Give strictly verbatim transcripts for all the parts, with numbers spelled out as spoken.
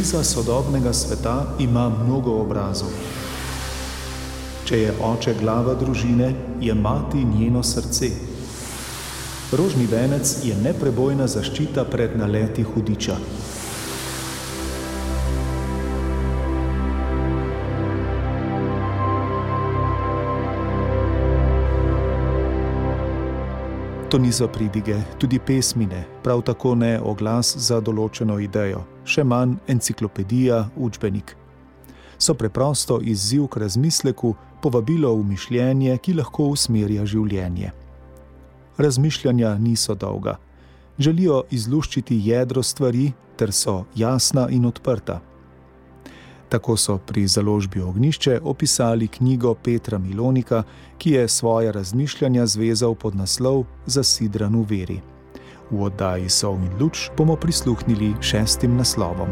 Kriza sodobnega sveta ima mnogo obrazov. Če je oče glava družine, je mati njeno srce. Rožni venec je neprebojna zaščita pred naleti hudiča. To niso pridige, tudi pesmi ne, prav tako ne oglas za določeno idejo, še manj enciklopedija, učbenik. So preprosto izziv k razmisleku, povabilo v mišljenje, ki lahko usmerja življenje. Razmišljanja niso dolga. Želijo izluščiti jedro stvari, ter so jasna in odprta. Tako so pri založbi Ognjišče opisali knjigo Petra Milonika, ki je svoja razmišljanja zvezal pod naslov Zasidran v veri. V oddaji Sol in luč bomo prisluhnili šestim naslovom.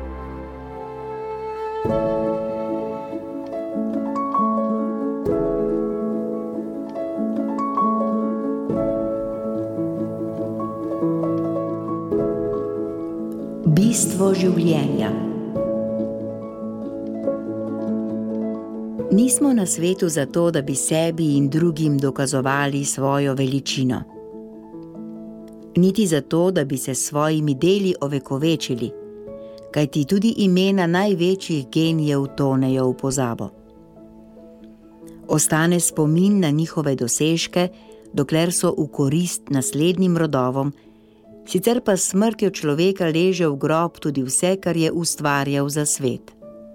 Bistvo življenja. Nismo na svetu zato, da bi sebi in drugim dokazovali svojo veličino. Niti zato, da bi se s svojimi deli ovekovečili, kajti tudi imena največjih genijev tonejo v pozabo. Ostane spomin na njihove dosežke, dokler so v korist naslednjim rodovom, sicer pa s smrtjo človeka leže v grob tudi vse, kar je ustvarjal za svet.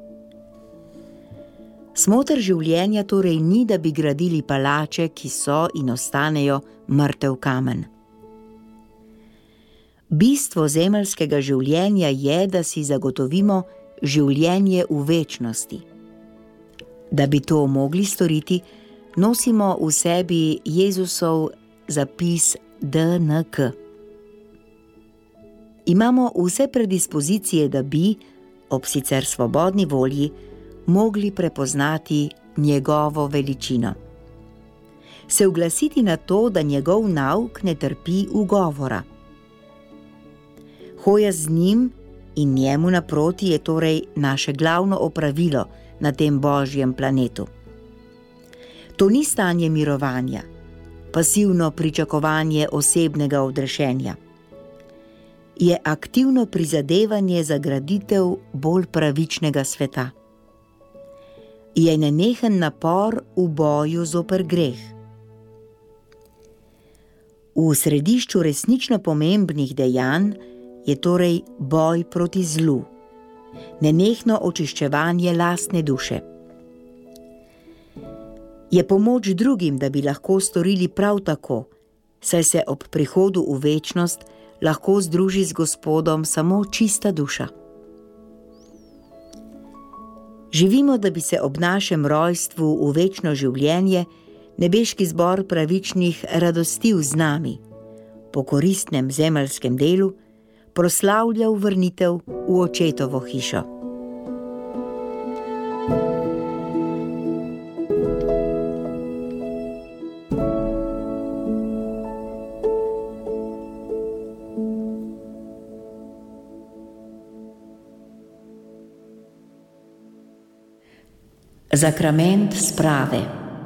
Smoter življenja torej ni, da bi gradili palače, ki so in ostanejo mrtev kamen. Bistvo zemeljskega življenja je, da si zagotovimo življenje v večnosti. Da bi to mogli storiti, nosimo v sebi Jezusov zapis D N K. Imamo vse predispozicije, da bi, ob sicer svobodni volji, mogli prepoznati njegovo veličino. Se uglasiti na to, da njegov nauk ne trpi ugovora. Hoja z njim in njemu naproti je torej naše glavno opravilo na tem božjem planetu. To ni stanje mirovanja, pasivno pričakovanje osebnega odrešenja. Je aktivno prizadevanje za graditev bolj pravičnega sveta. Je nenehen napor v boju zoper greh. V središču resnično pomembnih dejanj je torej boj proti zlu, nenehno očiščevanje lastne duše. Je pomoč drugim, da bi lahko storili prav tako, saj se ob prihodu v večnost lahko združi z Gospodom samo čista duša. Živimo, da bi se ob našem rojstvu v večno življenje nebeški zbor pravičnih radostil z nami, po koristnem zemeljskem delu proslavljal vrnitev v očetovo hišo. Zakrament sprave.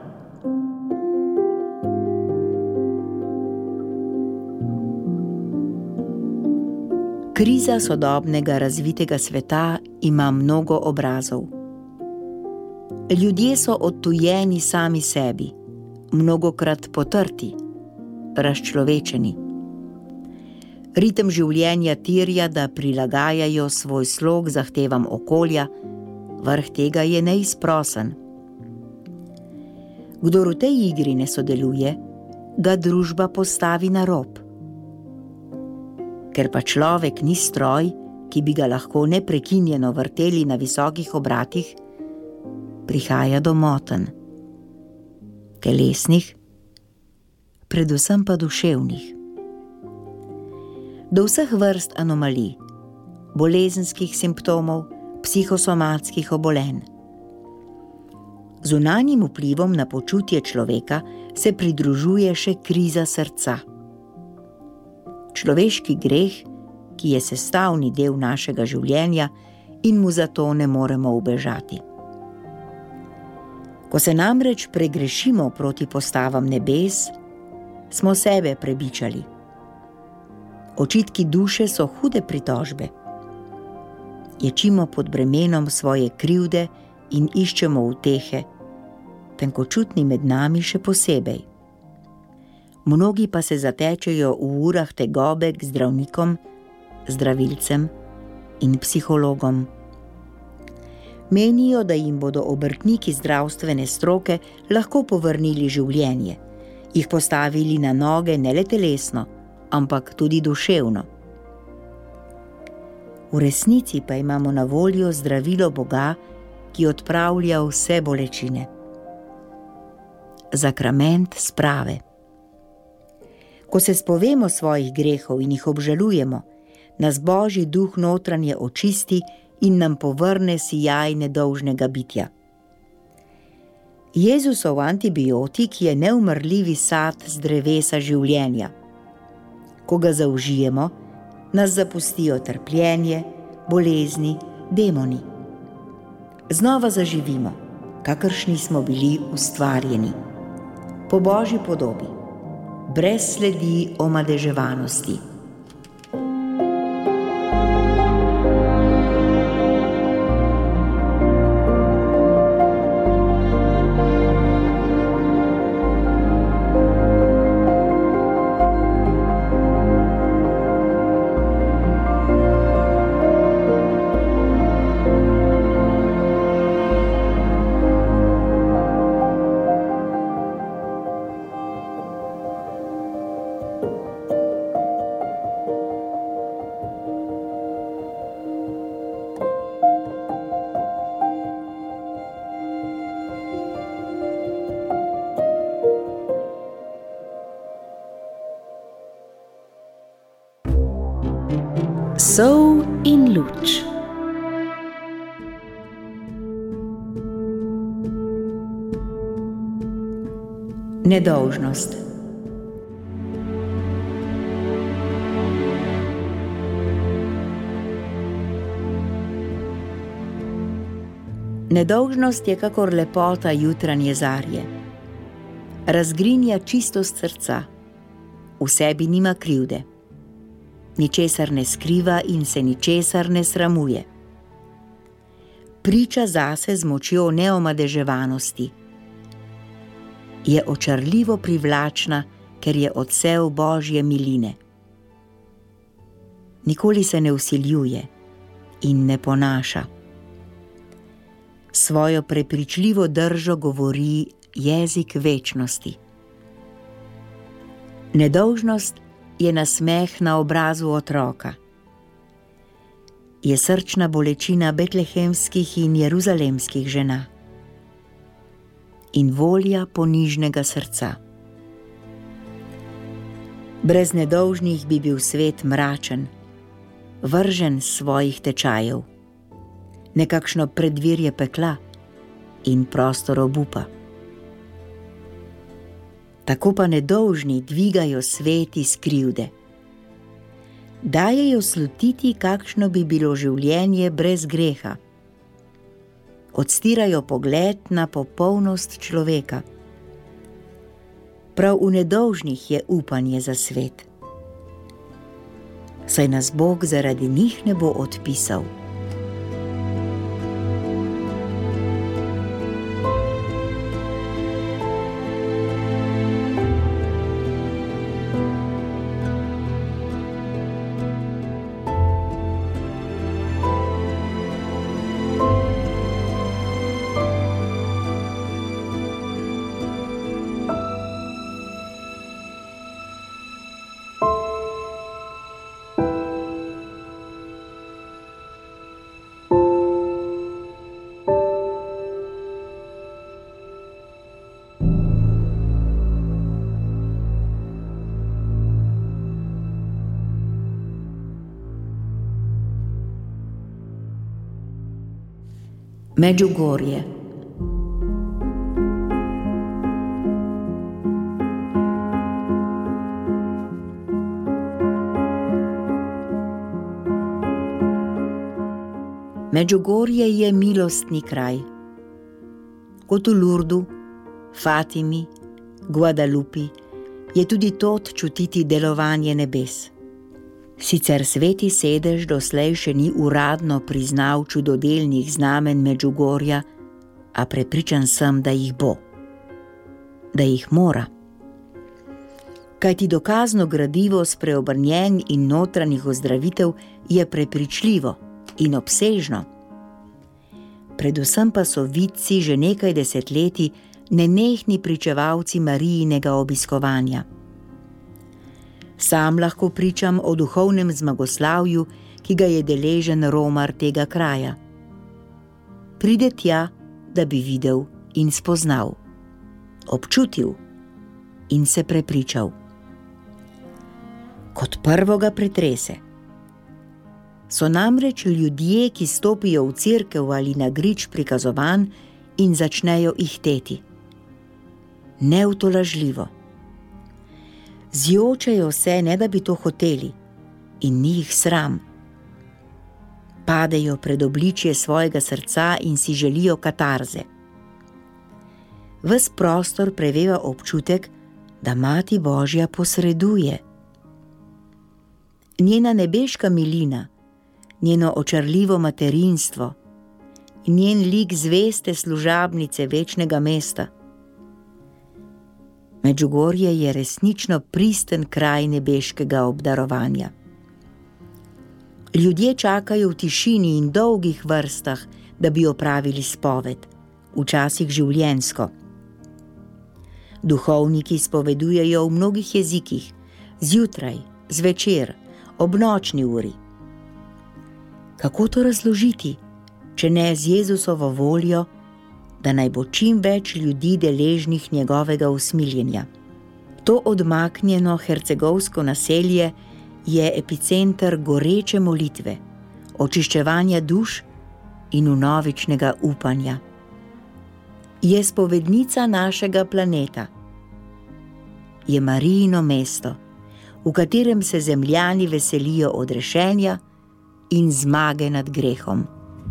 Kriza sodobnega razvitega sveta ima mnogo obrazov. Ljudje so odtujeni sami sebi, mnogokrat potrti, razčlovečeni. Ritem življenja terja, da prilagajajo svoj slog zahtevam okolja, vrh tega je neizprosen. Kdor v tej igri ne sodeluje, ga družba postavi na rob. Ker pa človek ni stroj, ki bi ga lahko neprekinjeno vrteli na visokih obratih, prihaja do motenj. Telesnih, predvsem pa duševnih. Do vseh vrst anomalij, bolezenskih simptomov, psihosomatskih obolenj. Zunanjim vplivom na počutje človeka se pridružuje še kriza srca. Človeški greh, ki je sestavni del našega življenja in mu zato ne moremo ubežati. Ko se namreč pregrešimo proti postavam nebes, smo sebe prebičali. Očitki duše so hude pritožbe. Ječimo pod bremenom svoje krivde in iščemo utehe, tenkočutni med nami še posebej. Mnogi pa se zatečejo v urah tegobe k zdravnikom, zdravilcem in psihologom. Menijo, da jim bodo obrtniki zdravstvene stroke lahko povrnili življenje, jih postavili na noge ne le telesno, ampak tudi duševno. V resnici pa imamo na voljo zdravilo Boga, ki odpravlja vse bolečine. Zakrament sprave. Ko se spovemo svojih grehov in jih obžalujemo, nas Božji duh notranje očisti in nam povrne sijaj nedolžnega bitja. Jezusov antibiotik je neumrljivi sad z drevesa življenja. Ko ga zaužijemo, nas zapustijo trpljenje, bolezni, demoni. Znova zaživimo, kakršni smo bili ustvarjeni, po Božji podobi, brez sledi omadeževanosti. Sol in luč. Nedolžnost. Nedolžnost je kakor lepota jutranje zarje. Razgrinja čistost srca, v sebi nima krivde. Ničesar ne skriva in se ničesar ne sramuje. Priča zase z močjo neomadeževanosti. Je očarljivo privlačna, ker je odsev Božje miline. Nikoli se ne vsiljuje in ne ponaša. Svojo prepričljivo držo govori jezik večnosti. Nedolžnost je nasmeh na obrazu otroka. Je srčna bolečina betlehemskih in jeruzalemskih žena. In volja ponižnega srca. Brez nedolžnih bi bil svet mračen, vržen s svojih tečajev, nekakšno predvirje pekla in prostor obupa. Tako pa nedolžni dvigajo svet iz krivde. Dajejo slutiti, kakšno bi bilo življenje brez greha. Odstirajo pogled na popolnost človeka. Prav v nedolžnih je upanje za svet. Saj nas Bog zaradi njih ne bo odpisal. Medžugorje. Medžugorje je milostni kraj. Kot v Lurdu, Fatimi, Guadalupi je tudi tod čutiti delovanje nebes. Sicer sveti sedež doslej še ni uradno priznal čudodelnih znamen Medžugorja, a prepričan sem, da jih bo. Da jih mora. Kajti dokazno gradivo spreobrnjen in notranjih ozdravitev je prepričljivo in obsežno. Predvsem pa so vidci že nekaj desetletij nenehni pričevalci Marijinega obiskovanja. Sam lahko pričam o duhovnem zmagoslavju, ki ga je deležen romar tega kraja. Pride tja, da bi videl in spoznal, občutil in se prepričal. Kot prvo ga pretrese. So namreč ljudje, ki stopijo v cerkev ali na grič prikazovanj in začnejo ihteti. Neutolažljivo. Zjočejo se, ne da bi to hoteli, in ni jih sram. Padejo pred obličje svojega srca in si želijo katarze. Ves prostor preveva občutek, da Mati Božja posreduje. Njena nebeška milina, njeno očarljivo materinstvo in njen lik zveste služabnice večnega mesta. Medžugorje je resnično pristen kraj nebeškega obdarovanja. Ljudje čakajo v tišini in dolgih vrstah, da bi opravili spoved, včasih življenjsko. Duhovniki spovedujejo v mnogih jezikih, zjutraj, zvečer, ob nočni uri. Kako to razložiti, če ne z Jezusovo voljo, da naj bo čim več ljudi deležnih njegovega usmiljenja? To odmaknjeno hercegovsko naselje je epicenter goreče molitve, očiščevanja duš in vnovičnega upanja. Je spovednica našega planeta. Je Marijino mesto, v katerem se zemljani veselijo odrešenja in zmage nad grehom.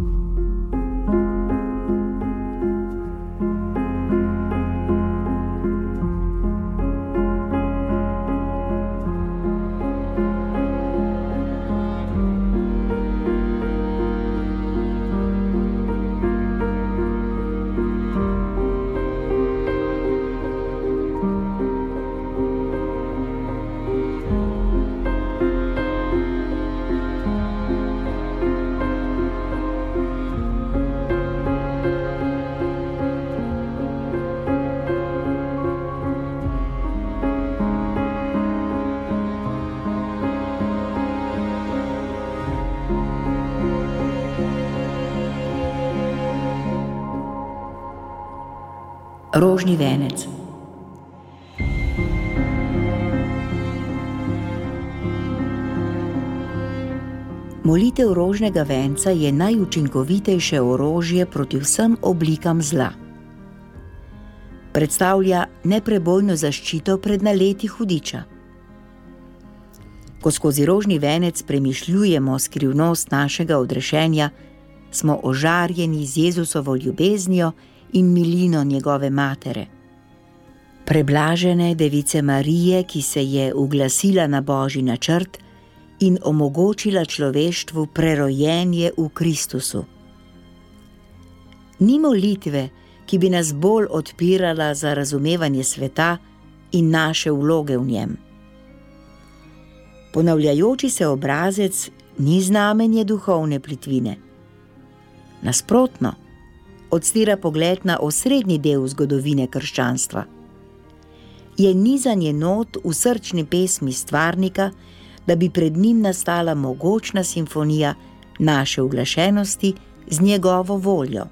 Rožni venec. Molitev rožnega venca je najučinkovitejše orožje proti vsem oblikam zla. Predstavlja neprebojno zaščito pred naleti hudiča. Ko skozi rožni venec premišljujemo skrivnost našega odrešenja, smo ožarjeni z Jezusovo ljubeznijo in milino njegove matere. Preblažene device Marije, ki se je uglasila na Božji načrt in omogočila človeštvu prerojenje v Kristusu. Ni molitve, ki bi nas bolj odpirala za razumevanje sveta in naše vloge v njem. Ponavljajoči se obrazec ni znamenje duhovne plitvine. Nasprotno, odstira pogled na osrednji del zgodovine krščanstva. Je nizanje not v srčni pesmi stvarnika, da bi pred njim nastala mogočna simfonija naše uglašenosti z njegovo voljo.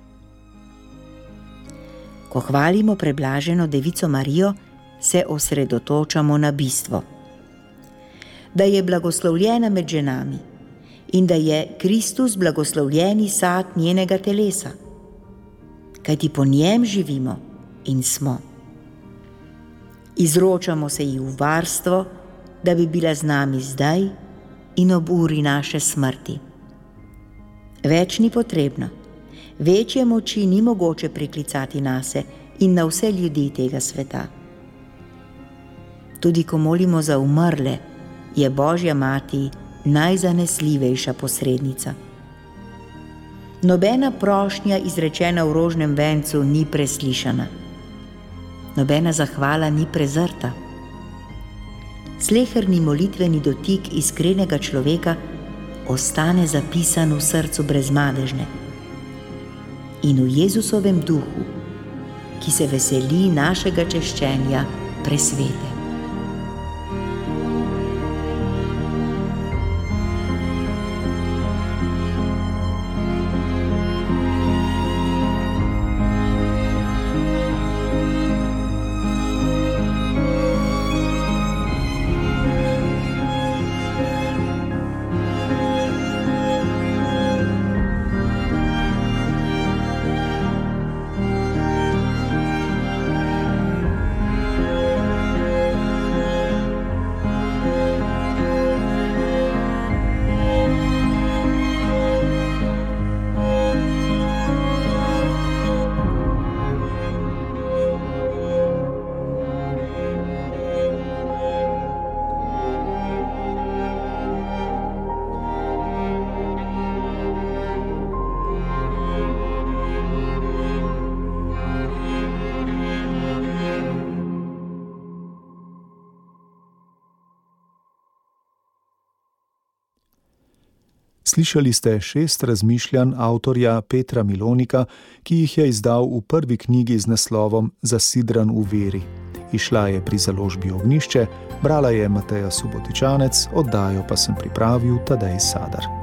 Ko hvalimo preblaženo devico Marijo, se osredotočamo na bistvo. Da je blagoslovljena med ženami in da je Kristus blagoslovljeni sad njenega telesa, kajti po njem živimo in smo. Izročamo se ji v varstvo, da bi bila z nami zdaj in ob uri naše smrti. Več ni potrebno. Večje moči ni mogoče priklicati nase in na vse ljudi tega sveta. Tudi ko molimo za umrle, je Božja mati najzanesljivejša posrednica. Nobena prošnja izrečena v rožnem vencu ni preslišana. Nobena zahvala ni prezrta. Sleherni molitveni dotik iskrenega človeka ostane zapisan v srcu brezmadežne in v Jezusovem duhu, ki se veseli našega češčenja presvete. Slišali ste šest razmišljanj avtorja Petra Milonika, ki jih je izdal v prvi knjigi z naslovom Zasidran v veri. Izšla je pri založbi Ognjišče, brala je Mateja Subotičanec, oddajo pa sem pripravil Tadej Sadar.